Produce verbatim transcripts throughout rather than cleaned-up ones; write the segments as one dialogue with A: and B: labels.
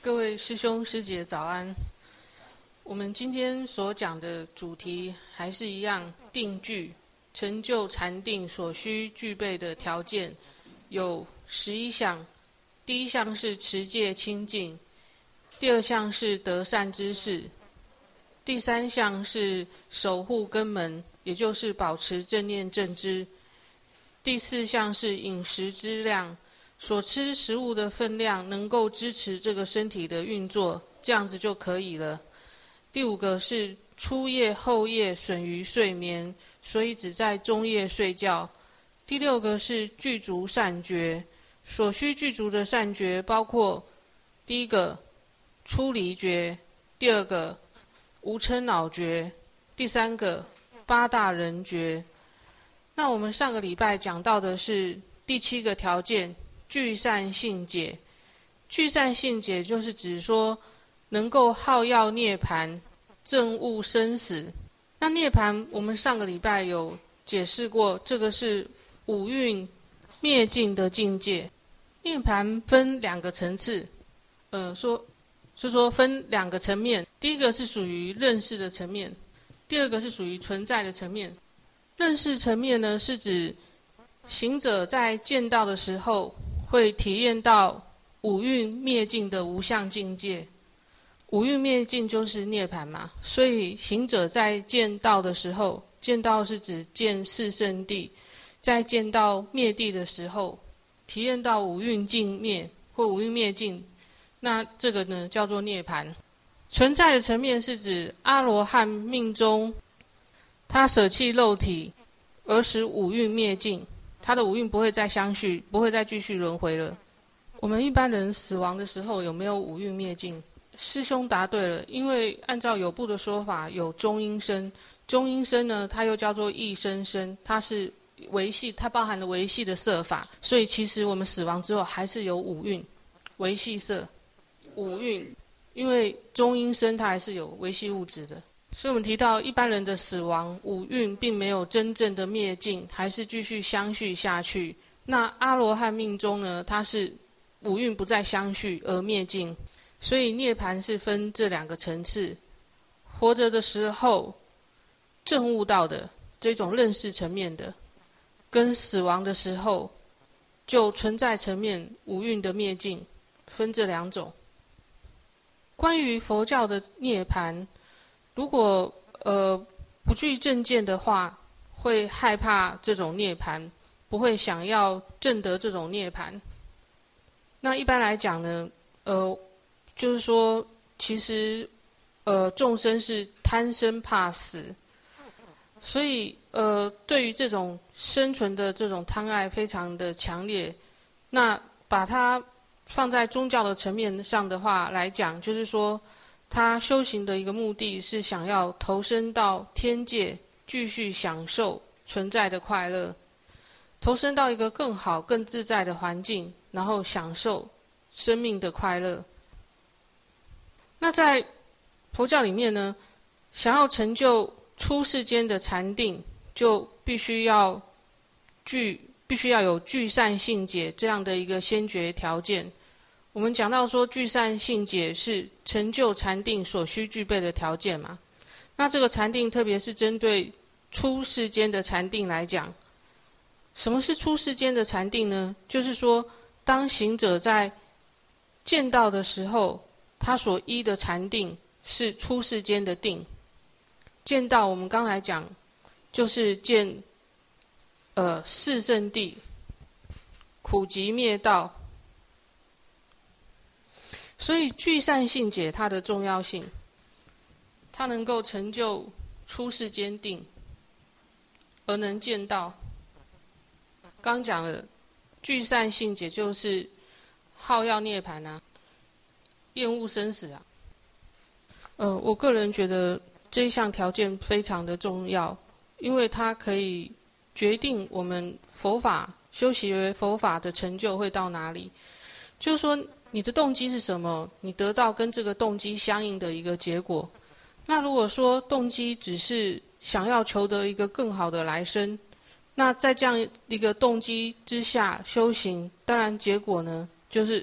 A: 各位师兄师姐早安。我们今天所讲的主题还是一样，定具成就禅定所需具备的条件有十一项。第一项是持戒清净，第二项是得善知识，第三项是守护根门，也就是保持正念正知。第四项是饮食之量，所吃食物的分量能够支持这个身体的运作，这样子就可以了。第五个是初夜后夜损于睡眠，所以只在中夜睡觉。第六个是具足善觉，所需具足的善觉包括第一个出离觉，第二个无嗔恼觉，第三个八大人觉。那我们上个礼拜讲到的是第七个条件，具善性解。具善性解就是指说能够好要涅槃，证悟生死。那涅槃我们上个礼拜有解释过，这个是五蕴灭尽的境界。涅槃分两个层次，呃，说是说分两个层面。第一个是属于认识的层面，第二个是属于存在的层面。认识层面呢，是指行者在见到的时候会体验到五蕴灭尽的无相境界。五蕴灭尽就是涅槃嘛，所以行者在见到的时候，见到是指见四圣谛，在见到灭谛的时候，体验到五蕴尽灭或五蕴灭尽，那这个呢叫做涅槃。存在的层面是指阿罗汉命中他舍弃肉体，而使五蕴灭尽，他的五蕴不会再相续，不会再继续轮回了。我们一般人死亡的时候有没有五蕴灭尽？师兄答对了，因为按照有部的说法，有中阴身。中阴身呢，它又叫做异生身，它是维系，它包含了维系的色法，所以其实我们死亡之后还是有五蕴，维系色五蕴，因为中阴身它还是有维系物质的。所以我们提到一般人的死亡，五蕴并没有真正的灭尽，还是继续相续下去。那阿罗汉命中呢，它是五蕴不再相续而灭尽。所以涅槃是分这两个层次，活着的时候证悟到的这种认识层面的，跟死亡的时候就存在层面五蕴的灭尽，分这两种。关于佛教的涅槃，如果呃不具正见的话，会害怕这种涅槃，不会想要证得这种涅槃。那一般来讲呢，呃就是说，其实，呃，众生是贪生怕死，所以，呃，对于这种生存的这种贪爱非常的强烈。那把它放在宗教的层面上的话来讲，就是说，他修行的一个目的是想要投身到天界，继续享受存在的快乐，投身到一个更好、更自在的环境，然后享受生命的快乐。那在佛教里面呢，想要成就出世间的禅定，就必须要具必须要有具善性解这样的一个先决条件。我们讲到说，具善性解是成就禅定所需具备的条件嘛。那这个禅定，特别是针对出世间的禅定来讲，什么是出世间的禅定呢？就是说，当行者在见到的时候，他所依的禅定是出世间的定。见到我们刚才讲，就是见呃四圣谛、苦集灭道。所以具善性解它的重要性，它能够成就出世间定，而能见到。刚讲了具善性解就是好要涅槃啊，厌恶生死啊。呃，我个人觉得这一项条件非常的重要，因为它可以决定我们佛法修习为佛法的成就会到哪里。就是说，你的动机是什么，你得到跟这个动机相应的一个结果。那如果说动机只是想要求得一个更好的来生，那在这样一个动机之下修行，当然结果呢，就是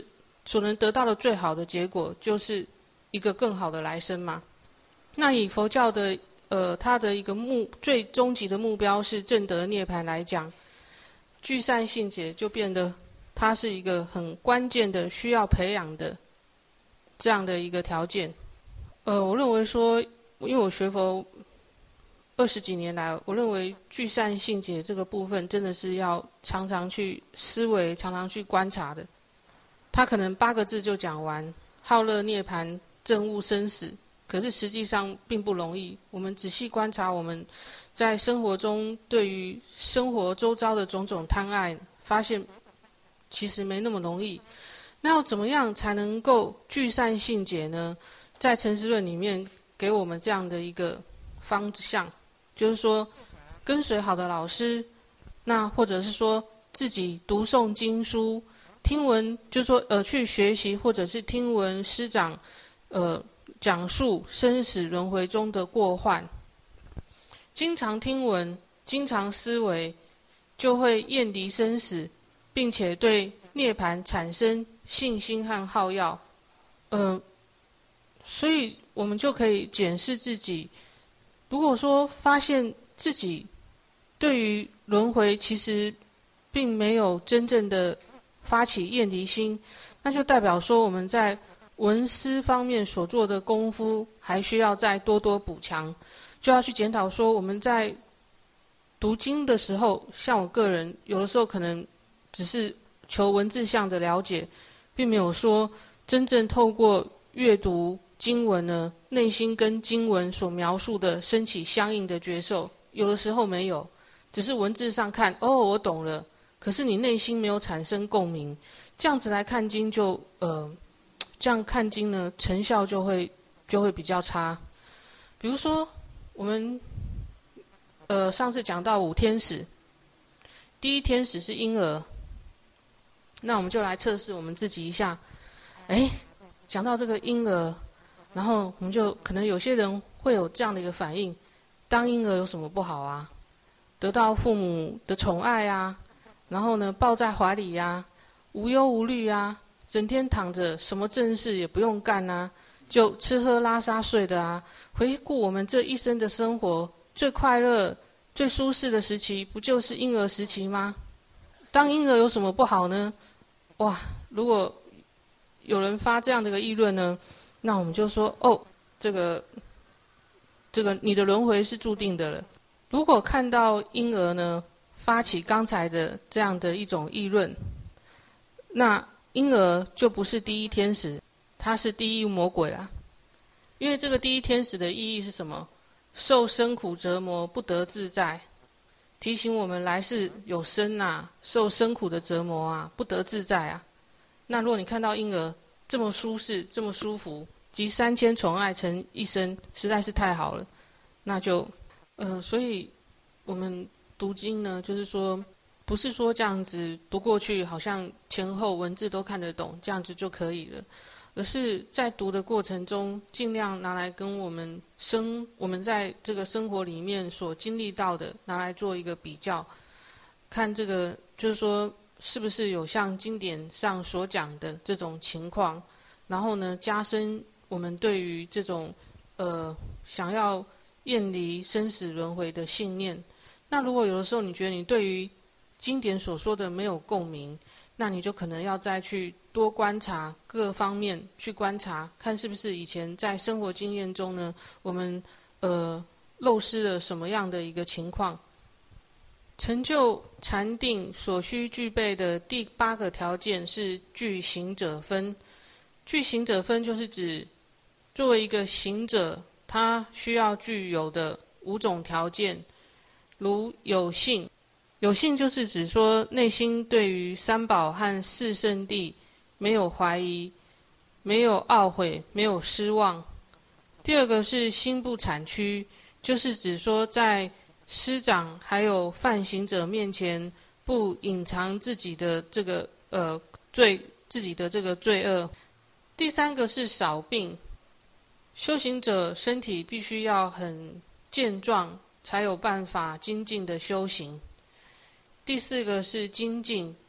A: 所能得到的最好的结果，就是一个更好的来生嘛。那以佛教的呃，它的一个目最终极的目标是证得涅槃来讲，聚散性解就变得它是一个很关键的需要培养的这样的一个条件。呃，我认为说，因为我学佛二十几年来，我认为聚散性解这个部分真的是要常常去思维，常常去观察的。他可能八个字就讲完，好乐涅槃，证悟生死。可是实际上并不容易。我们仔细观察我们在生活中对于生活周遭的种种贪爱，发现其实没那么容易。那要怎么样才能够聚散性解呢？在陈思论里面给我们这样的一个方向，就是说跟随好的老师，那或者是说自己读诵经书，听闻，就是说呃去学习，或者是听闻师长呃。讲述生死轮回中的过患，经常听闻，经常思维，就会厌离生死，并且对涅槃产生信心和好药。呃，所以我们就可以检视自己，如果说发现自己对于轮回其实并没有真正的发起厌离心，那就代表说我们在文思方面所做的功夫还需要再多多补强，就要去检讨说我们在读经的时候，像我个人有的时候可能只是求文字上的了解，并没有说真正透过阅读经文呢，内心跟经文所描述的升起相应的觉受，有的时候没有，只是文字上看，哦，我懂了，可是你内心没有产生共鸣，这样子来看经就呃。这样看经呢，成效就会就会比较差。比如说，我们呃上次讲到五天使，第一天使是婴儿，那我们就来测试我们自己一下。哎，讲到这个婴儿，然后我们就可能有些人会有这样的一个反应：当婴儿有什么不好啊？得到父母的宠爱啊，然后呢抱在怀里呀、啊，无忧无虑啊。整天躺着，什么正事也不用干啊，就吃喝拉撒睡的啊。回顾我们这一生的生活，最快乐、最舒适的时期，不就是婴儿时期吗？当婴儿有什么不好呢？哇，如果有人发这样的一个议论呢，那我们就说，哦，这个，这个你的轮回是注定的了。如果看到婴儿呢发起刚才的这样的一种议论，那婴儿就不是第一天使，他是第一魔鬼啦。因为这个第一天使的意义是什么？受生苦折磨，不得自在，提醒我们来世有生啊，受生苦的折磨啊，不得自在啊。那如果你看到婴儿这么舒适，这么舒服，集三千宠爱成一身，实在是太好了。那就，呃，所以我们读经呢，就是说。不是说这样子读过去，好像前后文字都看得懂，这样子就可以了，而是在读的过程中，尽量拿来跟我们生我们在这个生活里面所经历到的，拿来做一个比较，看这个就是说是不是有像经典上所讲的这种情况，然后呢，加深我们对于这种呃想要厌离生死轮回的信念。那如果有的时候你觉得你对于经典所说的没有共鸣，那你就可能要再去多观察各方面，去观察看是不是以前在生活经验中呢，我们呃漏失了什么样的一个情况。成就禅定所需具备的第八个条件是具行者分。具行者分就是指作为一个行者，他需要具有的五种条件，如有信。有信就是指说内心对于三宝和四圣谛没有怀疑，没有懊悔，没有失望。第二个是心不谄曲，就是指说在师长还有犯行者面前不隐藏自己的这个呃罪，自己的这个罪恶。第三个是少病，修行者身体必须要很健壮，才有办法精进的修行。第四个是精进，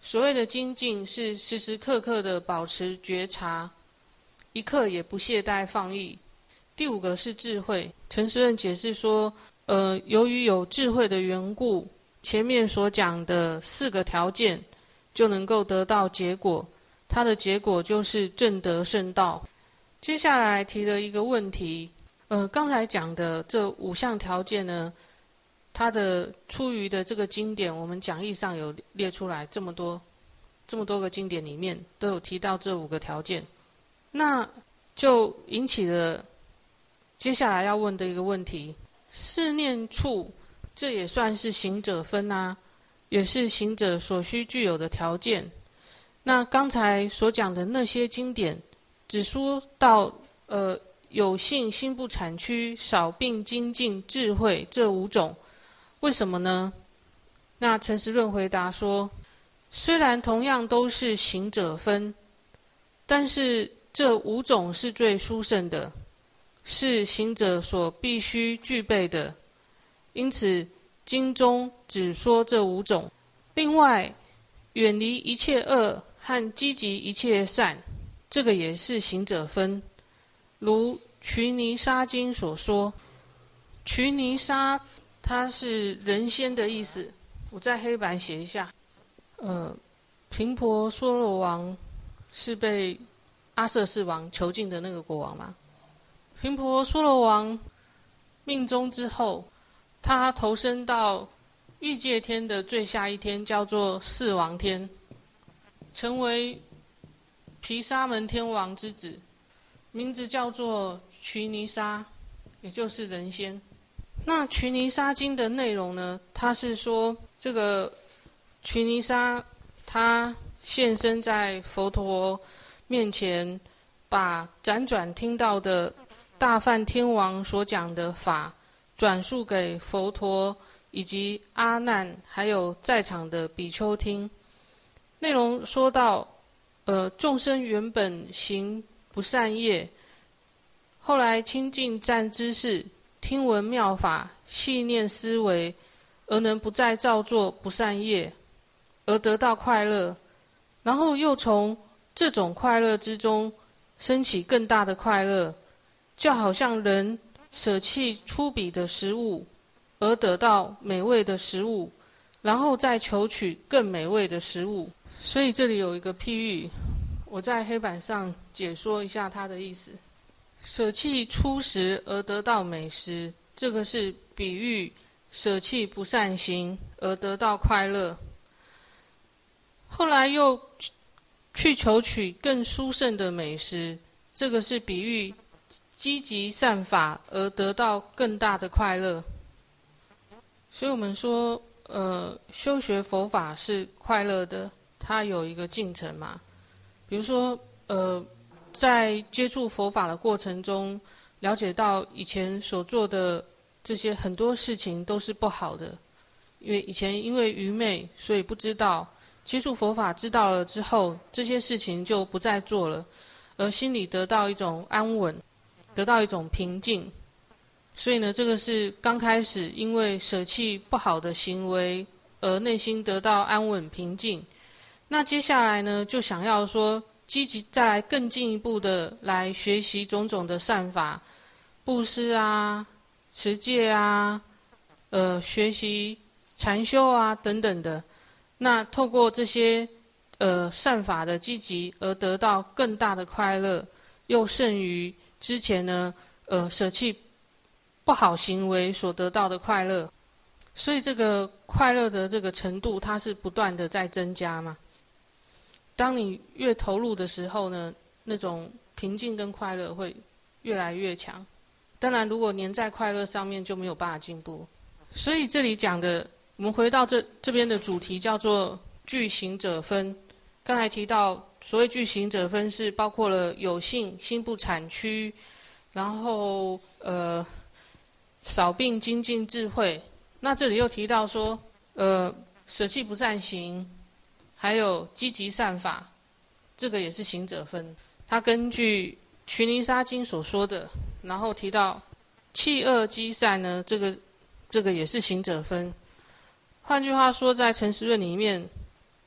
A: 所谓的精进是时时刻刻的保持觉察，一刻也不懈怠放逸。第五个是智慧。陈时润解释说，呃，由于有智慧的缘故，前面所讲的四个条件就能够得到结果，它的结果就是证得圣道。接下来提了一个问题，呃，刚才讲的这五项条件呢，它的出于的这个经典，我们讲义上有列出来，这么多这么多个经典里面都有提到这五个条件，那就引起了接下来要问的一个问题：四念处，这也算是行者分啊，也是行者所需具有的条件。那刚才所讲的那些经典，只说到呃有性、心不产区、少病、精进、智慧这五种，为什么呢？那陈时润回答说，虽然同样都是行者分，但是这五种是最殊胜的，是行者所必须具备的，因此经中只说这五种。另外，远离一切恶和积极一切善，这个也是行者分。如瞿尼沙经所说，瞿尼沙它是人仙的意思，我在黑板写一下。呃，频婆娑罗王是被阿舍世王囚禁的那个国王吗？频婆娑罗王命终之后，他投身到欲界天的最下一天，叫做四王天，成为毗沙门天王之子，名字叫做瞿尼沙，也就是人仙。那瞿尼沙经的内容呢，它是说这个瞿尼沙他现身在佛陀面前，把辗转听到的大梵天王所讲的法转述给佛陀以及阿难还有在场的比丘听。内容说到，呃，众生原本行不善业，后来亲近善知识，听闻妙法，细念思维，而能不再造作不善业，而得到快乐，然后又从这种快乐之中升起更大的快乐，就好像人舍弃粗鄙的食物，而得到美味的食物，然后再求取更美味的食物。所以这里有一个譬喻，我在黑板上解说一下它的意思。舍弃粗食而得到美食，这个是比喻舍弃不善行而得到快乐。后来又去求取更殊胜的美食，这个是比喻积极善法而得到更大的快乐。所以我们说，呃，修学佛法是快乐的，它有一个进程嘛。比如说，呃，在接触佛法的过程中，了解到以前所做的这些很多事情都是不好的，因为以前因为愚昧，所以不知道。接触佛法知道了之后，这些事情就不再做了，而心里得到一种安稳，得到一种平静。所以呢，这个是刚开始因为舍弃不好的行为而内心得到安稳平静。那接下来呢，就想要说积极再来更进一步的来学习种种的善法，布施啊、持戒啊、呃学习禅修啊等等的。那透过这些呃善法的积极，而得到更大的快乐，又胜于之前呢呃舍弃不好行为所得到的快乐。所以这个快乐的这个程度，它是不断的在增加嘛。当你越投入的时候呢，那种平静跟快乐会越来越强。当然，如果黏在快乐上面，就没有办法进步。所以这里讲的，我们回到这这边的主题叫做具行者分。刚才提到，所谓具行者分是包括了有性、心不产区，然后呃少病、精进、智慧。那这里又提到说，呃舍弃不善行，还有积极善法，这个也是行者分。他根据瞿尼沙经所说的，然后提到弃恶积善呢，这个这个也是行者分。换句话说，在陈时论里面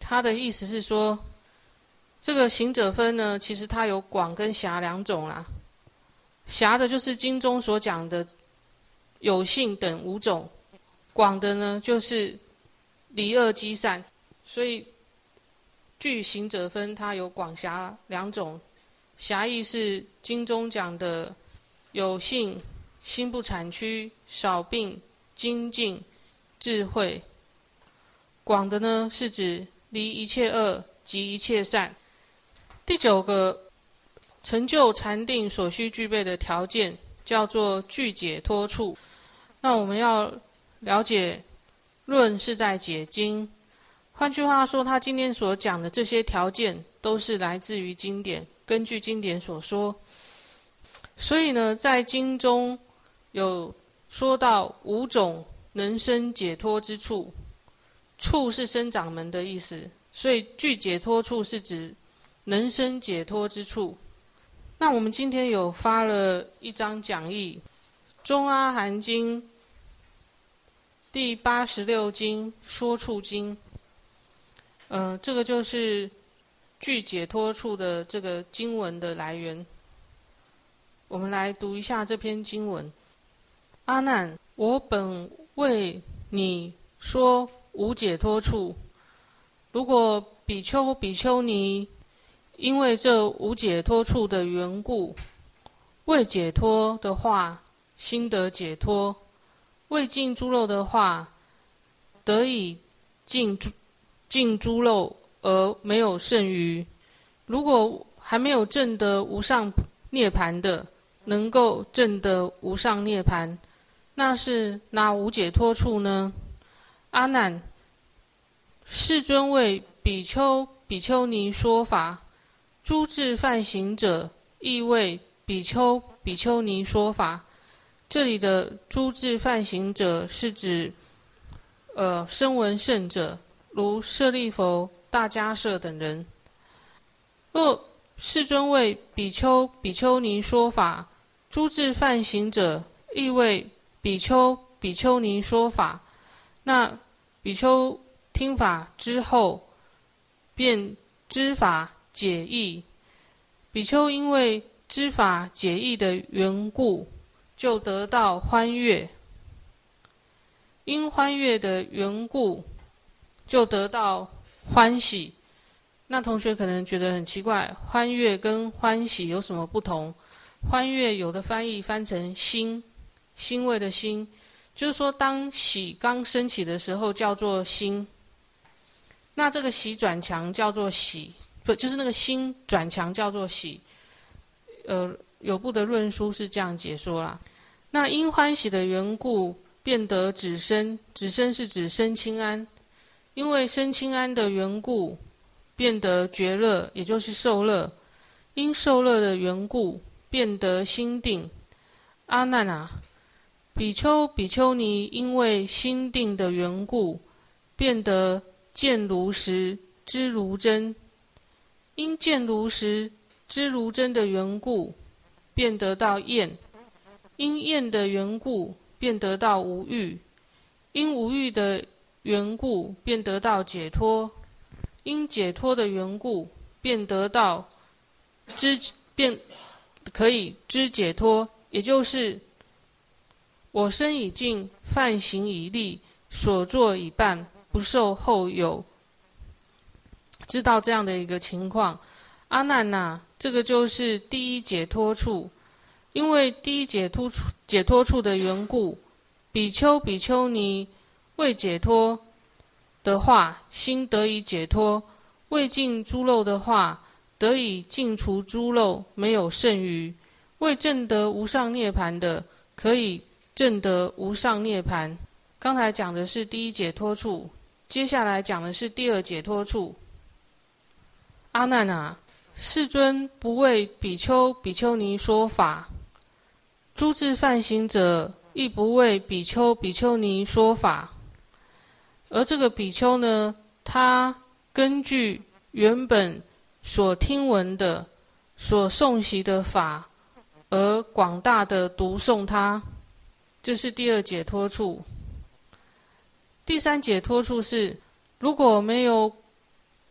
A: 他的意思是说，这个行者分呢，其实它有广跟狭两种啦。狭的就是经中所讲的有性等五种，广的呢就是离恶积善。所以据行者分，它有广狭两种。狭义是经中讲的有性、心不产屈、少病、精进、智慧。广的呢是指离一切恶及一切善。第九个成就禅定所需具备的条件叫做具解脱处。那我们要了解论是在解经，换句话说，他今天所讲的这些条件都是来自于经典，根据经典所说。所以呢，在经中有说到五种能生解脱之处，处是生长门的意思，所以具解脱处是指能生解脱之处。那我们今天有发了一张讲义，中阿含经第八十六经说处经，呃，这个就是具解脱处的这个经文的来源。我们来读一下这篇经文。阿难，我本为你说无解脱处，如果比丘比丘尼因为这无解脱处的缘故，未解脱的话，心得解脱；未尽诸漏的话，得以尽诸尽诸漏而没有剩余。如果还没有证得无上涅槃的，能够证得无上涅槃，那是哪无解脱处呢？阿难，世尊为比丘比丘尼说法，诸智梵行者亦为比丘比丘尼说法。这里的诸智梵行者是指呃声闻圣者，如舍利弗、大迦叶等人。若世尊为比丘比丘尼说法，诸智梵行者亦为比丘比丘尼说法，那比丘听法之后，便知法解义。比丘因为知法解义的缘故，就得到欢悦。因欢悦的缘故，就得到欢喜。那同学可能觉得很奇怪，欢悦跟欢喜有什么不同？欢悦有的翻译翻成欣，欣慰的欣，就是说当喜刚升起的时候叫做欣，那这个喜转强叫做喜，不就是那个欣转强叫做喜。呃，有部的论书是这样解说啦。那因欢喜的缘故，便得止身，止身是指身轻安，因为身轻安的缘故，便得觉乐，也就是受乐。因受乐的缘故，便得心定。阿难啊，比丘比丘尼因为心定的缘故，便得见如实，知如真。因见如实，知如真的缘故，便得到厌。因厌的缘故，便得到无欲。因无欲的缘故，便得到解脱。因解脱的缘故，便得到知，便可以知解脱，也就是我身已尽，梵行已立，所作已办，不受后有。知道这样的一个情况，阿难呐，这个就是第一解脱处。因为第一解脱处解脱处的缘故，比丘比丘尼未解脱的话，心得以解脱；未尽诸漏的话，得以尽除诸漏，没有剩余。未证得无上涅槃的，可以证得无上涅槃。刚才讲的是第一解脱处，接下来讲的是第二解脱处。阿难啊，世尊不为比丘比丘尼说法，诸智梵行者亦不为比丘比丘尼说法。而这个比丘呢，他根据原本所听闻的、所诵习的法，而广大的读诵它，这是第二解脱处。第三解脱处是，如果没有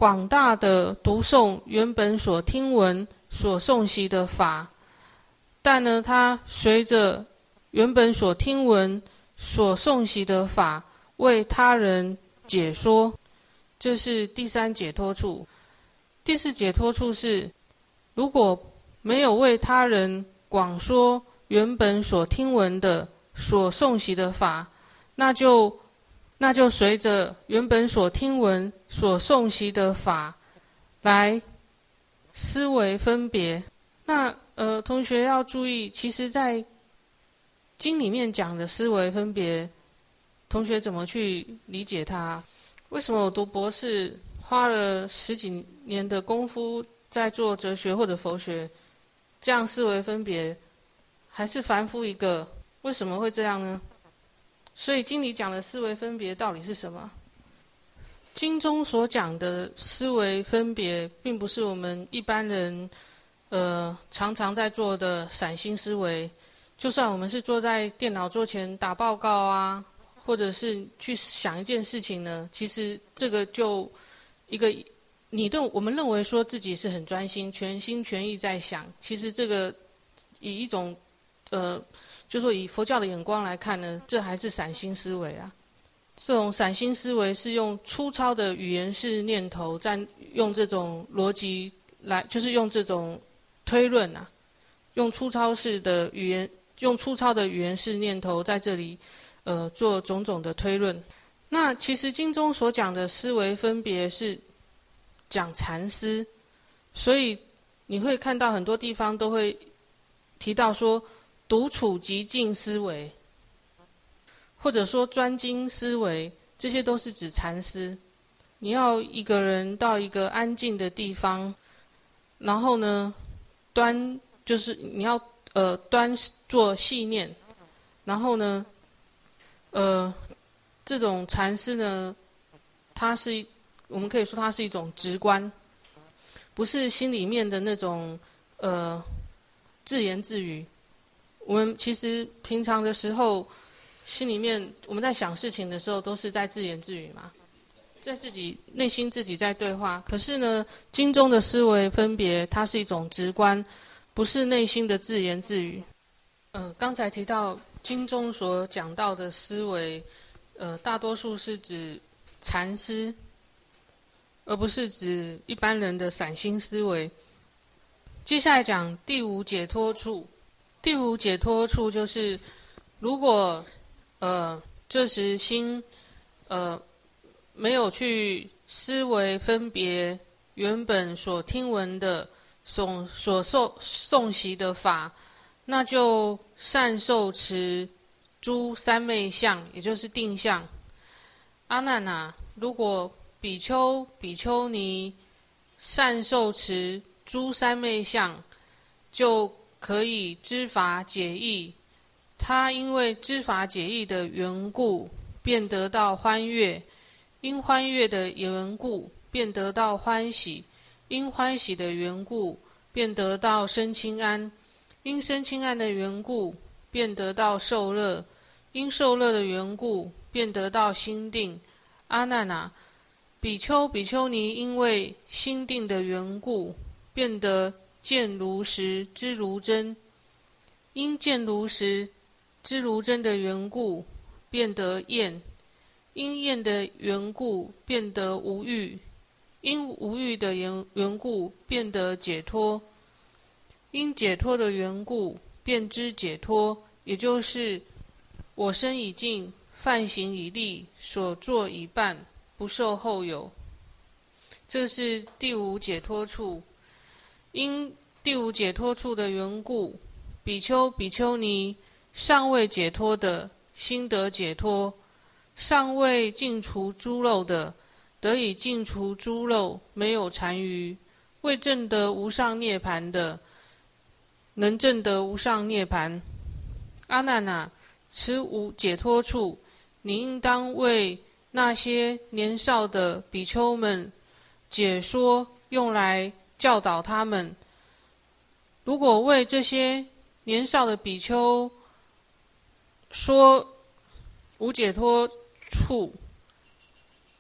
A: 广大的读诵原本所听闻、所诵习的法，但呢，他随着原本所听闻、所诵习的法，为他人解说，这是第三解脱处。第四解脱处是，如果没有为他人广说原本所听闻的、所诵习的法，那就那就随着原本所听闻、所诵习的法来思维分别。那呃，同学要注意，其实在经里面讲的思维分别，同学怎么去理解它？为什么我读博士花了十几年的功夫在做哲学或者佛学，这样思维分别还是凡夫一个？为什么会这样呢？所以经里讲的思维分别到底是什么？经中所讲的思维分别，并不是我们一般人呃常常在做的散心思维。就算我们是坐在电脑桌前打报告啊，或者是去想一件事情呢，其实这个就一个你认我们认为说自己是很专心、全心全意在想，其实这个以一种呃，就说以佛教的眼光来看呢，这还是散心思维啊。这种散心思维是用粗糙的语言式念头，在用这种逻辑来，就是用这种推论啊，用粗糙式的语言，用粗糙的语言式念头在这里，呃，做种种的推论。那其实经中所讲的思维分别是讲禅思，所以你会看到很多地方都会提到说独处寂静思维，或者说专精思维，这些都是指禅思。你要一个人到一个安静的地方，然后呢，端就是你要呃端坐细念，然后呢，呃，这种禅思呢，它是我们可以说它是一种直观，不是心里面的那种呃自言自语。我们其实平常的时候，心里面我们在想事情的时候，都是在自言自语嘛，在自己内心自己在对话。可是呢，经中的思维分别，它是一种直观，不是内心的自言自语。呃，刚才提到经中所讲到的思维，呃，大多数是指禅思，而不是指一般人的散心思维。接下来讲第五解脱处。第五解脱处就是，如果呃这时心呃没有去思维分别原本所听闻的所所受诵习的法，那就善受持诸三昧相，也就是定相。阿难啊，如果比丘比丘尼善受持诸三昧相，就可以知法解义。他因为知法解义的缘故，便得到欢悦；因欢悦的缘故，便得到欢喜；因欢喜的缘故，便得到生清安；因生清安的缘故，便得到受乐；因受乐的缘故，便得到心定。阿难啊，比丘比丘尼因为心定的缘故，便得见如实，知如真；因见如实，知如真的缘故，便得厌；因厌的缘故，便得无欲；因无欲的缘缘故，便得解脱；因解脱的缘故，便知解脱，也就是我身已尽，梵行已立，所作已办，不受后有。这是第五解脱处。因第五解脱处的缘故，比丘比丘尼尚未解脱的，心得解脱；尚未尽除诸漏的，得以尽除诸漏，没有残余；未证得无上涅盘的，能证得无上涅盘。阿难啊，此五解脱处，你应当为那些年少的比丘们解说，用来教导他们。如果为这些年少的比丘说无解脱处，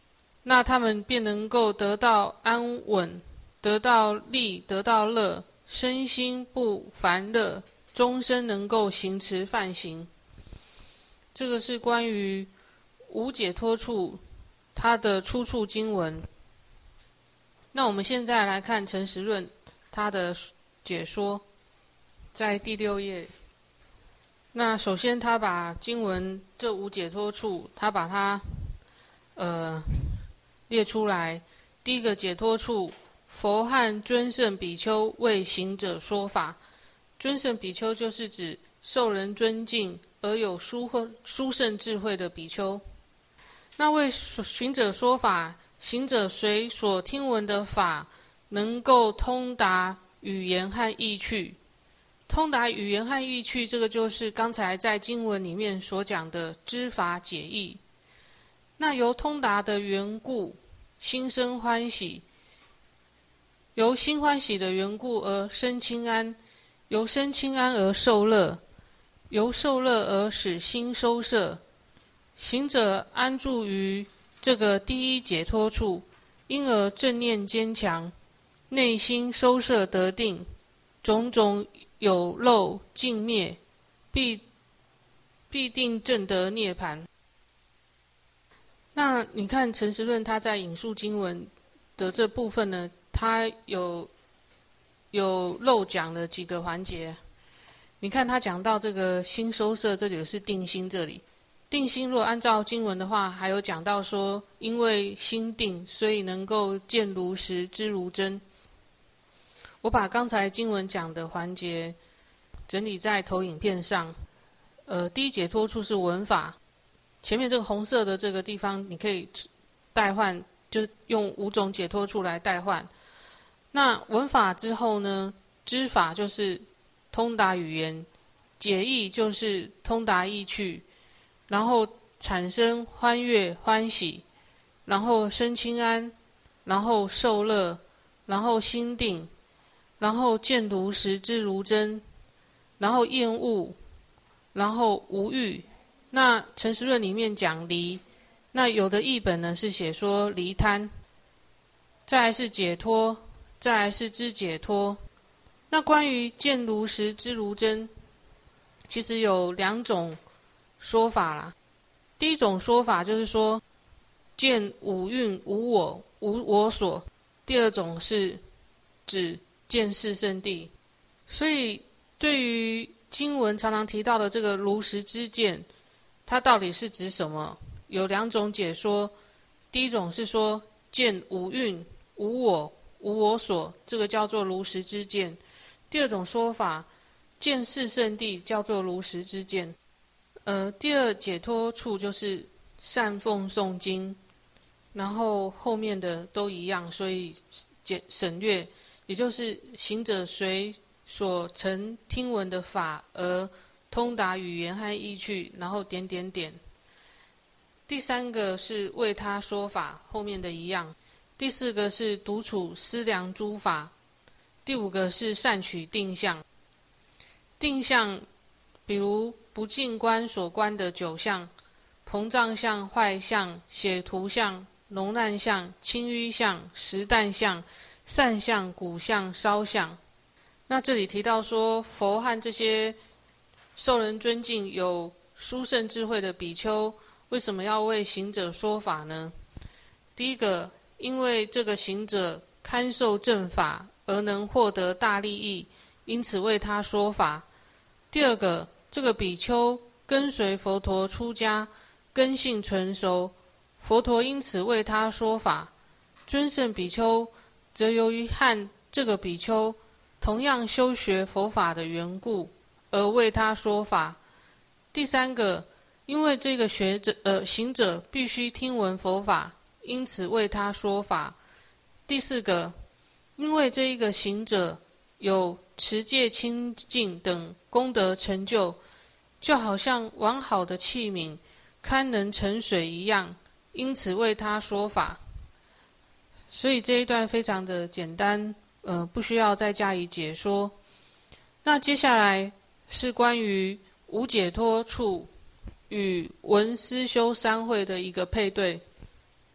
A: 那他们便能够得到安稳，得到利，得到乐，身心不烦乐，终身能够行持梵行。这个是关于无解脱处它的出处经文。那我们现在来看陈实论它的解说，在第六页。那首先他把经文这无解脱处，他把它呃列出来。第一个解脱处，佛和尊胜比丘为行者说法。尊胜比丘就是指受人尊敬而有殊殊胜智慧的比丘。那为行者说法，行者随所听闻的法，能够通达语言和意趣。通达语言和意趣，这个就是刚才在经文里面所讲的知法解义。那由通达的缘故，心生欢喜；由心欢喜的缘故而生清安；由生清安而受乐；由受乐而使心收摄。行者安住于这个第一解脱处，因而正念坚强，内心收摄得定，种种有漏尽灭，必必定证得涅槃。那你看陈实论他在引述经文的这部分呢，他有有漏讲了几个环节。你看他讲到这个心收摄，这里是定心，这里定心若按照经文的话，还有讲到说，因为心定，所以能够见如实，知如真。我把刚才经文讲的环节整理在投影片上。呃，第一解脱处是文法，前面这个红色的这个地方，你可以代换，就是用五种解脱处来代换。那文法之后呢，知法就是通达语言，解义就是通达意趣，然后产生欢悦欢喜，然后生清安，然后受乐，然后心定，然后见如实，知如真，然后厌恶，然后无欲。那陈实论里面讲离，那有的译本呢是写说离贪，再来是解脱，再来是知解脱。那关于见如实，知如真，其实有两种说法啦。第一种说法就是说见五蕴无我，无我所。第二种是指见四圣谛。所以对于经文常常提到的这个如实之见，它到底是指什么？有两种解说。第一种是说见五蕴无我，无我所，这个叫做如实之见。第二种说法，见四圣谛，叫做如实之见。呃，第二解脱处就是善奉诵经，然后后面的都一样，所以简省略，也就是行者随所曾听闻的法而通达语言和意趣，然后点点点。第三个是为他说法，后面的一样。第四个是独处思量诸法。第五个是善取定相。定相比如不净观所观的九相：膨胀相、坏相、血涂相、脓烂相、轻淤相、实淡相、散相、骨相、烧相。那这里提到说，佛和这些受人尊敬有殊胜智慧的比丘，为什么要为行者说法呢？第一个，因为这个行者堪受正法而能获得大利益，因此为他说法。第二个，这个比丘跟随佛陀出家，根性纯熟，佛陀因此为他说法。尊胜比丘则由于和这个比丘同样修学佛法的缘故，而为他说法。第三个，因为这个学者呃行者必须听闻佛法，因此为他说法。第四个，因为这一个行者有持戒清净等功德成就，就好像完好的器皿堪能盛水一样，因此为他说法。所以这一段非常的简单，呃，不需要再加以解说。那接下来是关于无解脱处与闻思修三会的一个配对。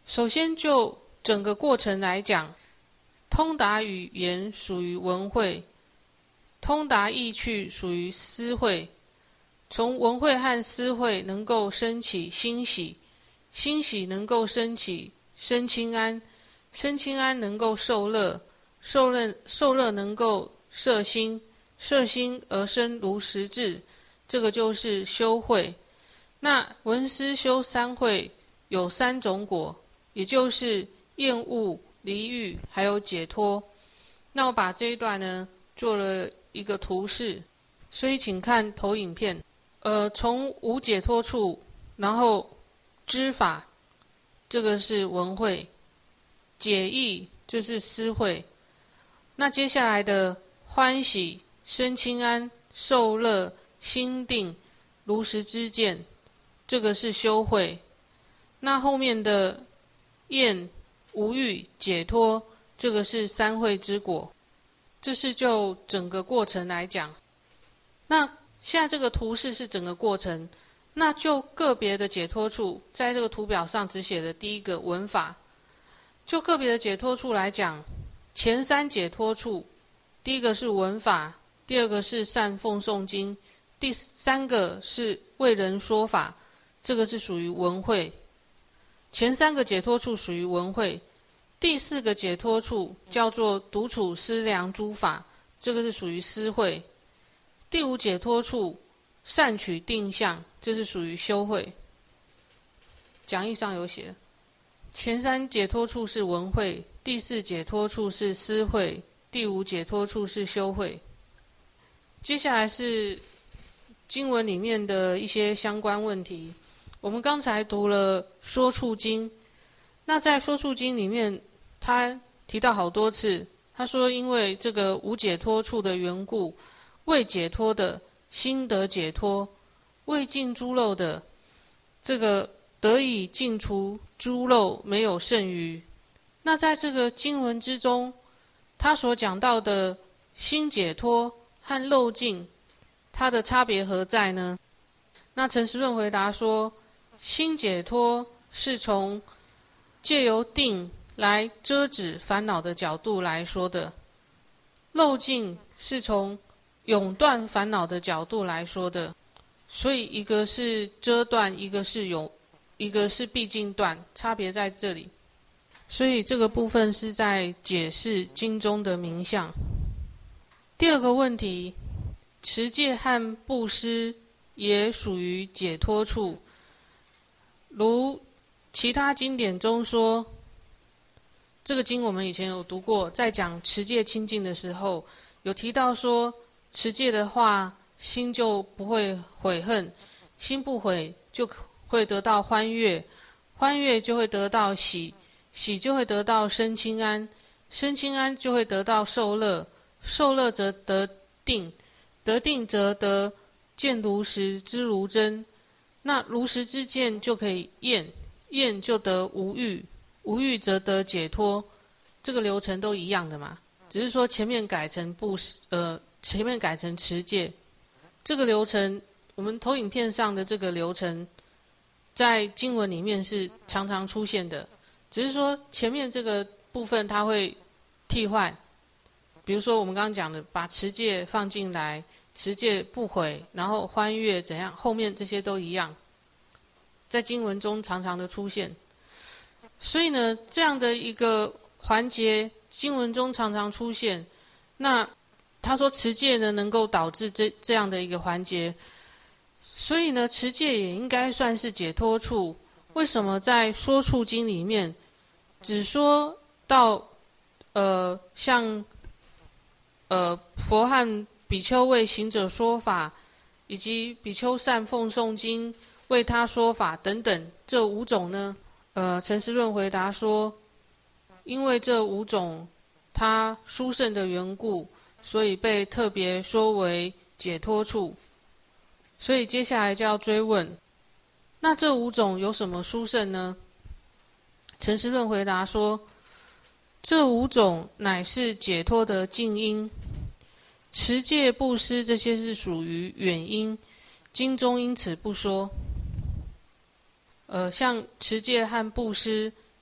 A: 首先就整个过程来讲，通达语言属于文慧，通达意趣属于思慧。从文慧和思慧能够升起欣喜，欣喜能够升起身轻安，身轻安能够受乐，受乐受乐能够摄心，摄心而生如实智，这个就是修慧。那闻思修三慧有三种果，也就是厌恶、离欲还有解脱。那我把这一段呢做了一个图示，所以请看投影片。呃，从无解脱处，然后知法，这个是闻慧；解义，这是思慧。那接下来的欢喜、身轻安、受乐、心定、如实知见，这个是修慧。那后面的厌、无欲、解脱，这个是三慧之果。这是就整个过程来讲。那现在这个图示是整个过程，那就个别的解脱处，在这个图表上只写了第一个闻法。就个别的解脱处来讲，前三解脱处，第一个是闻法，第二个是善奉诵经，第三个是为人说法，这个是属于闻慧。前三个解脱处属于闻慧，第四个解脱处叫做独处思量诸法，这个是属于思慧。第五解脱处善取定相，这是属于修慧。讲义上有写，前三解脱处是闻慧，第四解脱处是思慧，第五解脱处是修慧。接下来是经文里面的一些相关问题。我们刚才读了说处经，那在说处经里面，他提到好多次，他说因为这个无解脱处的缘故，未解脱的心得解脱，未尽诸漏的这个得以尽除诸漏，没有剩余。那在这个经文之中，他所讲到的心解脱和漏尽，它的差别何在呢？那陈时润回答说，心解脱是从借由定来遮止烦恼的角度来说的，漏尽是从永断烦恼的角度来说的，所以一个是遮断，一个是永，一个是毕竟断，差别在这里。所以这个部分是在解释经中的名相。第二个问题，持戒和布施也属于解脱处，如其他经典中说，这个经我们以前有读过，在讲持戒清净的时候，有提到说，持戒的话，心就不会悔恨，心不悔就会得到欢悦，欢悦就会得到喜，喜就会得到身轻安，身轻安就会得到受乐，受乐则得定，得定则得见如实知如真，那如实之见就可以厌，厌就得无欲，无欲则得解脱，这个流程都一样的嘛，只是说前面改成布施，呃。前面改成持戒，这个流程，我们投影片上的这个流程，在经文里面是常常出现的，只是说前面这个部分它会替换，比如说我们刚刚讲的，把持戒放进来，持戒不悔，然后欢悦怎样，后面这些都一样，在经文中常常的出现。所以呢，这样的一个环节，经文中常常出现，那他说持戒呢能够导致这这样的一个环节，所以呢持戒也应该算是解脱处。为什么在说处经里面只说到呃像呃佛和比丘为行者说法，以及比丘善奉诵经为他说法等等这五种呢？呃，陈时润回答说，因为这五种它殊胜的缘故，所以被特别说为解脱处。所以接下来就要追问，那这五种有什么殊胜呢？陈时润回答说，这五种乃是解脱的静因，持戒布施这些是属于远因，经中因此不说。呃，像持戒和布施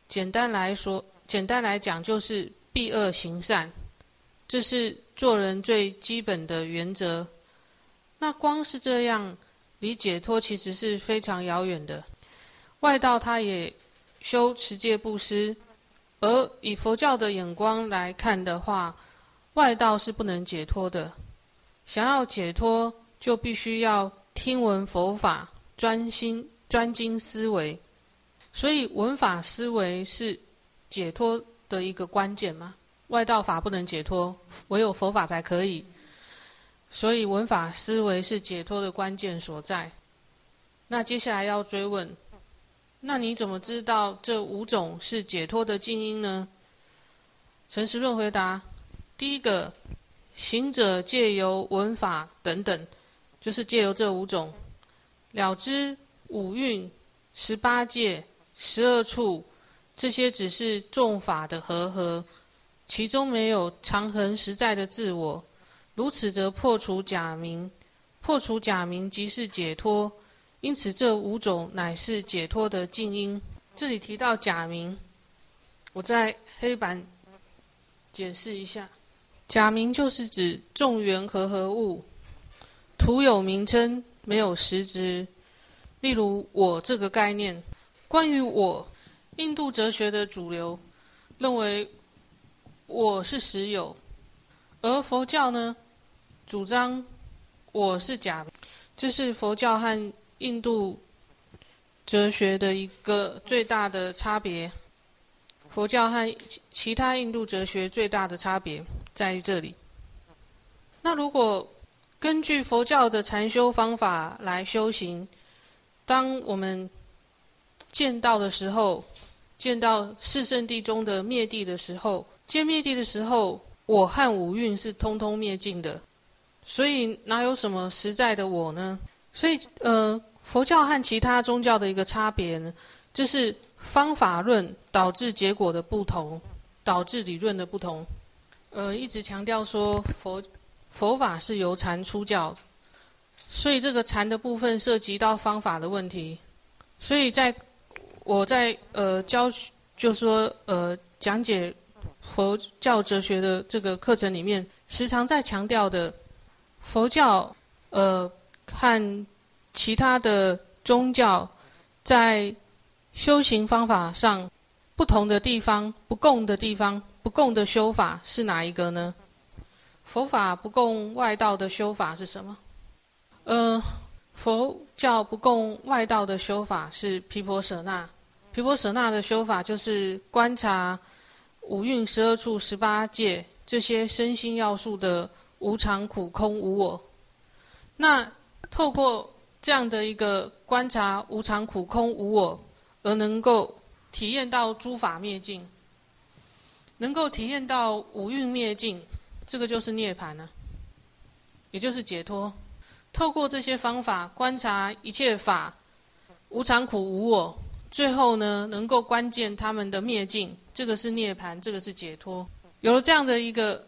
A: 简单来说，简单来讲就是避恶行善，这是做人最基本的原则。那光是这样，离解脱其实是非常遥远的。外道他也修持戒布施，而以佛教的眼光来看的话，外道是不能解脱的。想要解脱，就必须要听闻佛法，专心专精思维。所以闻法思维是解脱的一个关键嘛。外道法不能解脱，唯有佛法才可以。所以闻法思维是解脱的关键所在。那接下来要追问，那你怎么知道这五种是解脱的静因呢？陈时润回答：第一个，行者借由闻法等等，就是借由这五种了知五蕴、十八界、十二处，这些只是众法的和合，其中没有常恒实在的自我。如此则破除假名，破除假名即是解脱。因此这五种乃是解脱的静因。这里提到假名，我在黑板解释一下。假名就是指众缘和合物，徒有名称，没有实质。例如我这个概念，关于我，印度哲学的主流认为我是实有，而佛教呢主张我是假名。这是佛教和印度哲学的一个最大的差别。佛教和其他印度哲学最大的差别在于这里。那如果根据佛教的禅修方法来修行，当我们见到的时候，见到四圣谛中的灭谛的时候，见灭谛的时候，我和五蕴是通通灭尽的，所以哪有什么实在的我呢？所以呃，佛教和其他宗教的一个差别呢，就是方法论导致结果的不同，导致理论的不同。呃，一直强调说佛佛法是由禅出教，所以这个禅的部分涉及到方法的问题。所以在我在呃教就说呃讲解佛教哲学的这个课程里面，时常在强调的，佛教呃和其他的宗教在修行方法上不同的地方，不共的地方，不共的修法是哪一个呢？佛法不共外道的修法是什么？呃，佛教不共外道的修法是毗婆舍那。毗婆舍那的修法就是观察五蕴、十二处、十八界这些身心要素的无常、苦、空、无我。那透过这样的一个观察无常、苦、空、无我，而能够体验到诸法灭尽，能够体验到五蕴灭尽，这个就是涅槃了，也就是解脱。透过这些方法观察一切法无常、苦、无我，最后呢能够观见他们的灭尽，这个是涅槃，这个是解脱。有了这样的一个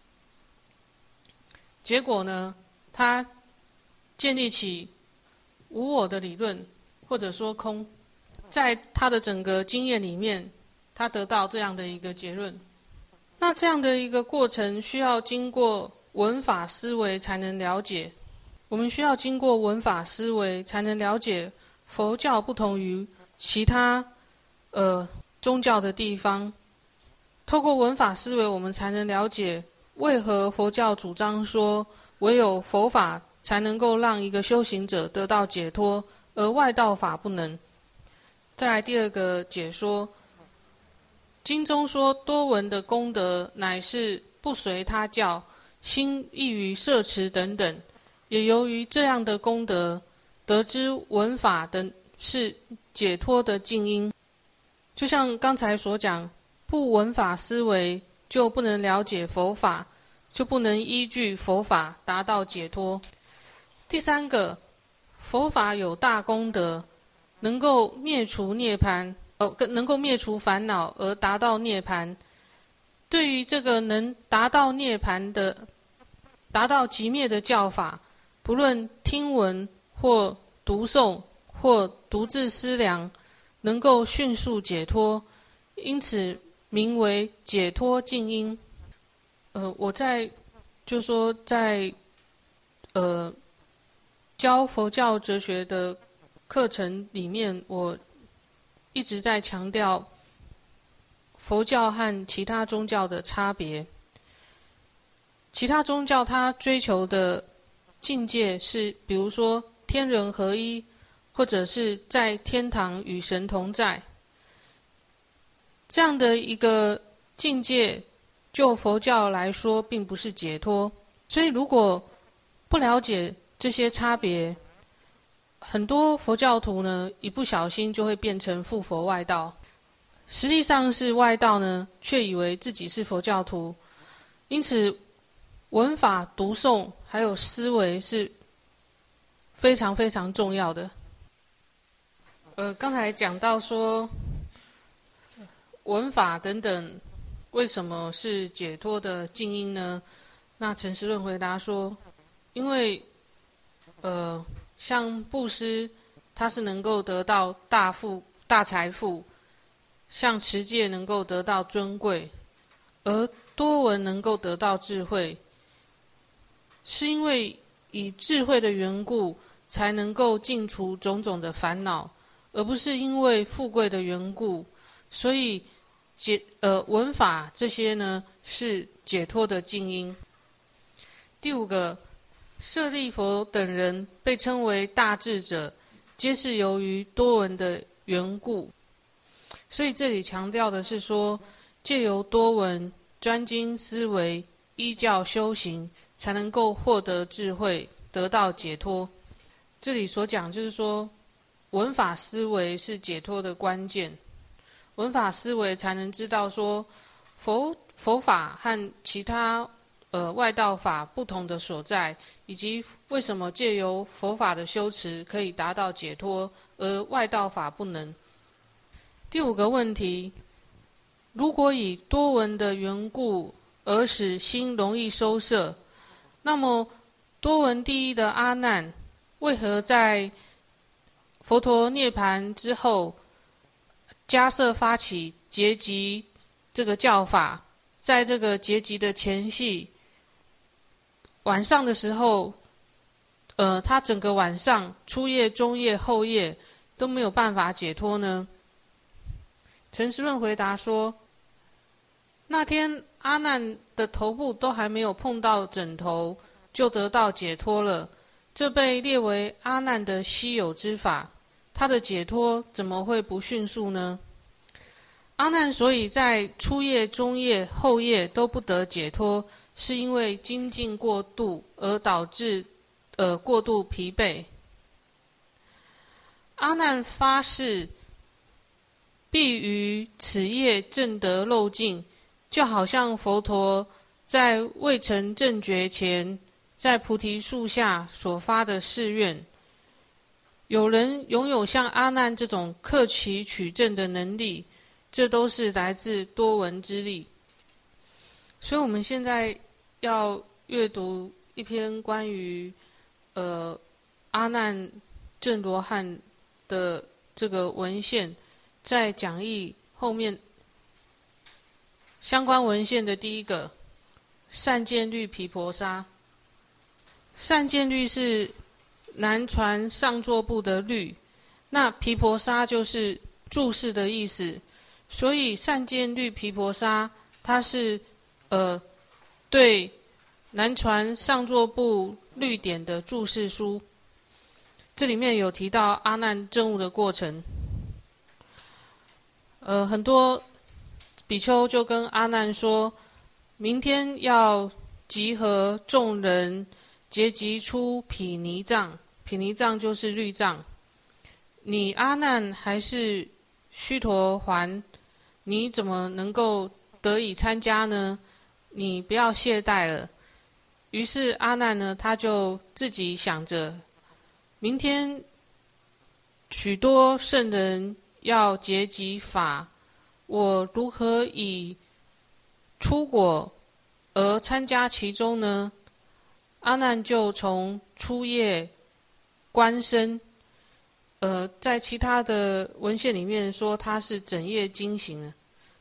A: 结果呢，他建立起无我的理论，或者说空，在他的整个经验里面，他得到这样的一个结论。那这样的一个过程需要经过闻法思维才能了解。我们需要经过闻法思维才能了解佛教不同于其他呃宗教的地方。透过闻法思维，我们才能了解为何佛教主张说唯有佛法才能够让一个修行者得到解脱，而外道法不能。再来第二个解说，经中说多闻的功德乃是不随他教，心易于摄持等等，也由于这样的功德，得知闻法等是解脱的静因。就像刚才所讲，不闻法思维就不能了解佛法，就不能依据佛法达到解脱。第三个，佛法有大功德，能够灭除涅槃，呃，能够灭除烦恼而达到涅槃。对于这个能达到涅槃的、达到极灭的教法，不论听闻或读诵或独自思量，能够迅速解脱， 因此名为解脱静音。呃，我在就说在呃教佛教哲学的课程里面，我一直在强调佛教和其他宗教的差别。其他宗教它追求的境界是，比如说天人合一，或者是在天堂与神同在，这样的一个境界，就佛教来说并不是解脱。所以如果不了解这些差别，很多佛教徒呢，一不小心就会变成附佛外道，实际上是外道呢，却以为自己是佛教徒。因此文法读诵还有思维是非常非常重要的。呃，刚才讲到说文法等等为什么是解脱的静音呢？那陈时润回答说，因为呃像布施它是能够得到大富大财富，像持戒能够得到尊贵，而多闻能够得到智慧，是因为以智慧的缘故才能够尽除种种的烦恼，而不是因为富贵的缘故。所以解呃文法这些呢是解脱的静音。第五个，舍利弗等人被称为大智者，皆是由于多闻的缘故。所以这里强调的是说，借由多闻专精思维，依教修行，才能够获得智慧，得到解脱。这里所讲就是说，文法思维是解脱的关键。文法思维才能知道说佛佛法和其他呃外道法不同的所在，以及为什么借由佛法的修持可以达到解脱，而外道法不能。第五个问题，如果以多闻的缘故而使心容易收摄，那么多闻第一的阿难为何在佛陀涅槃之后，迦叶发起结集这个教法，在这个结集的前夕，晚上的时候，呃，他整个晚上初夜、中夜、后夜都没有办法解脱呢？陈时润回答说，那天阿难的头部都还没有碰到枕头，就得到解脱了，这被列为阿难的稀有之法，他的解脱怎么会不迅速呢？阿难所以在初夜、中夜、后夜都不得解脱，是因为精进过度而导致呃过度疲惫。阿难发誓必于此夜证得漏尽，就好像佛陀在未成正觉前，在菩提树下所发的誓愿。有人拥有像阿难这种克期取证的能力，这都是来自多闻之力。所以我们现在要阅读一篇关于呃阿难证罗汉的这个文献，在讲义后面相关文献的第一个善见律毗婆沙。善见律是南传上座部的律，那毗婆沙就是注释的意思，所以善见律毗婆沙它是呃对南传上座部律典的注释书。这里面有提到阿难证悟的过程。呃，很多比丘就跟阿难说，明天要集合众人，结集出毗尼藏。毗尼藏就是律藏。你阿难还是须陀洹，你怎么能够得以参加呢？你不要懈怠了。于是阿难呢，他就自己想着，明天许多圣人要结集法，我如何以出果而参加其中呢？阿难就从初夜观身，呃，在其他的文献里面说他是整夜惊醒了，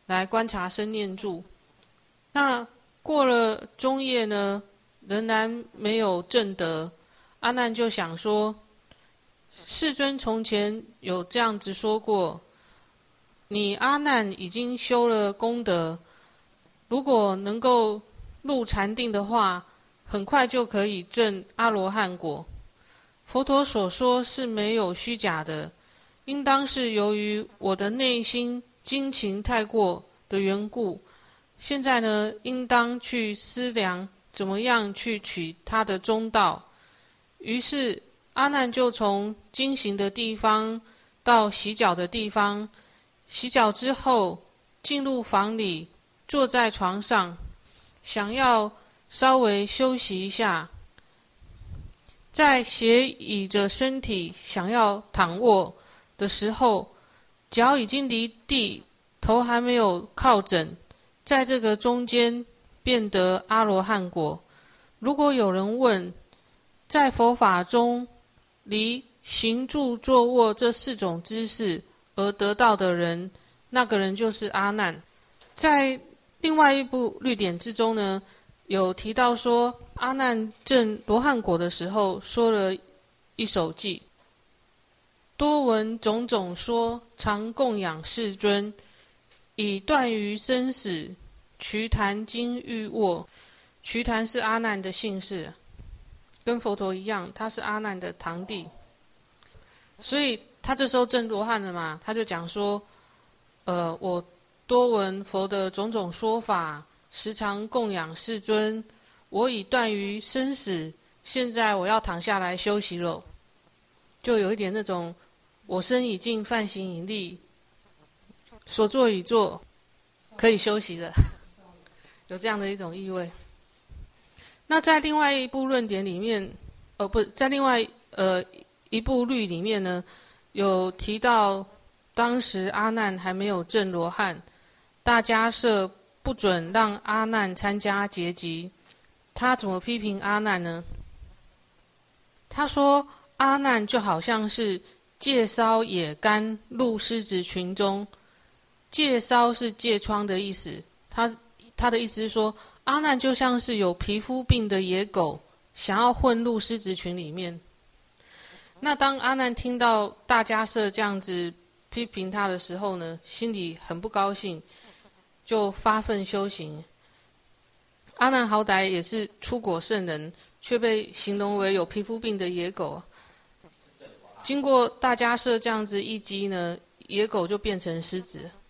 A: 来观察生念住。那过了中夜呢，仍然没有证得。阿难就想说，世尊从前有这样子说过，你阿难已经修了功德，如果能够入禅定的话，很快就可以证阿罗汉果。佛陀所说是没有虚假的，应当是由于我的内心精勤太过的缘故。现在呢，应当去思量怎么样去取他的中道。于是阿难就从经行的地方到洗脚的地方，洗脚之后进入房里，坐在床上，想要稍微休息一下，在斜倚着身体想要躺卧的时候，脚已经离地，头还没有靠枕，在这个中间便得阿罗汉果。如果有人问，在佛法中离行住坐卧这四种姿势而得到的人，那个人就是阿难。在另外一部律典之中呢，有提到说，阿难证罗汉果的时候说了一首偈：多闻种种说，常供养世尊，以断于生死，瞿昙今欲卧。瞿昙是阿难的姓氏，跟佛陀一样，他是阿难的堂弟，所以他这时候证罗汉了嘛，他就讲说，呃，我多闻佛的种种说法，时常供养世尊，我已断于生死，现在我要躺下来休息了，就有一点那种我身已尽，梵行已立，所作已作，可以休息了，有这样的一种意味。那在另外一部论点里面，呃，不在另外呃一部律里面呢，有提到当时阿难还没有证罗汉，大迦叶不准让阿难参加结集。他怎么批评阿难呢？他说阿难就好像是借烧野干入狮子群中，借烧是疥疮的意思，他他的意思是说，阿难就像是有皮肤病的野狗，想要混入狮子群里面。那当阿难听到大迦叶这样子批评他的时候呢，心里很不高兴，就发奋修行。阿难好歹也是出果圣人，却被形容为有皮肤病的野狗。经过大迦叶这样子一击呢，野狗就变成狮子。